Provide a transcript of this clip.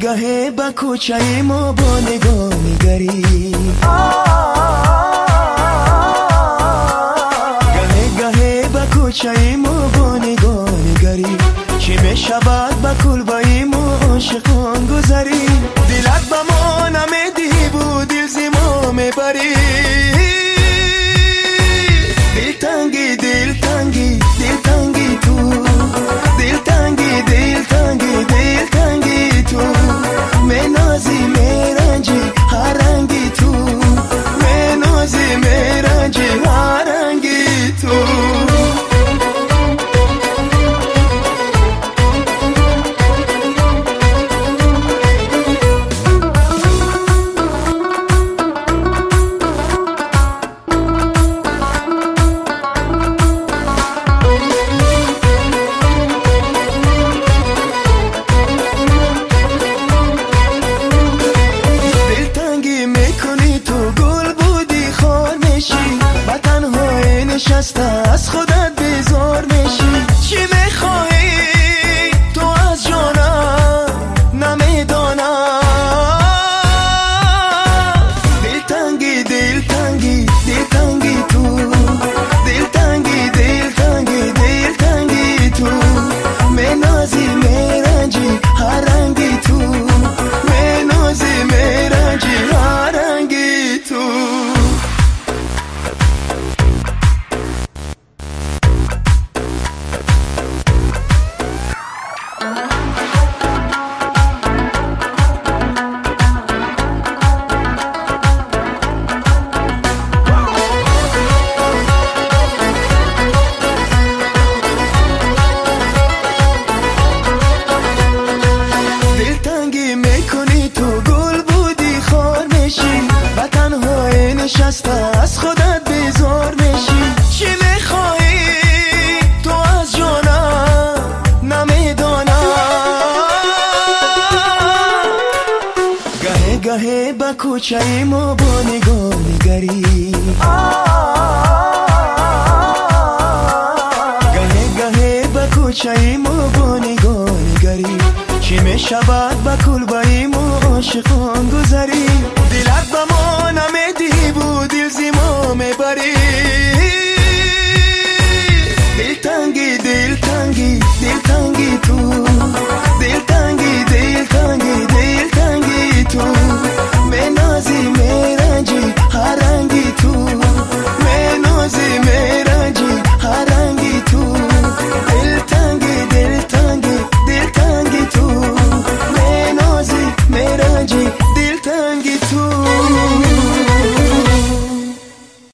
گهه با کوچه ما با نگاه میگری، گهه با کوچه ما با نگاه میگری، چی میشود با کلبه ما عاشقان گذری، دلت با ما نمیدی بود دل زما میبری، دلتنگی دلتنگی دلتنگی تو، دلتنگی دلتنگی دلتنگی تو، منازی میرنجی هر رنگی تو، منازی میرنجی هر رنگی تو. از خودت بیزار میشی، چی میخوایی تو از جانم نمیدانم، دلتنگی دلتنگی دلتنگی تو، دلتنگی دلتنگی دلتنگی تو، منازی میرنجی هر رنگی تو، منازی میرنجی هر رنگی تو. از خودت بیزار میشی، چی میخوایی تو از جانم نمیدانم، گهه با کوچه ما با نگاه میگری، گهه با کوچه ما با نگاه میگری، چی میشود با کلبه ما عاشقان گذری، دلت با ما نمیدی بود دل زما میبری.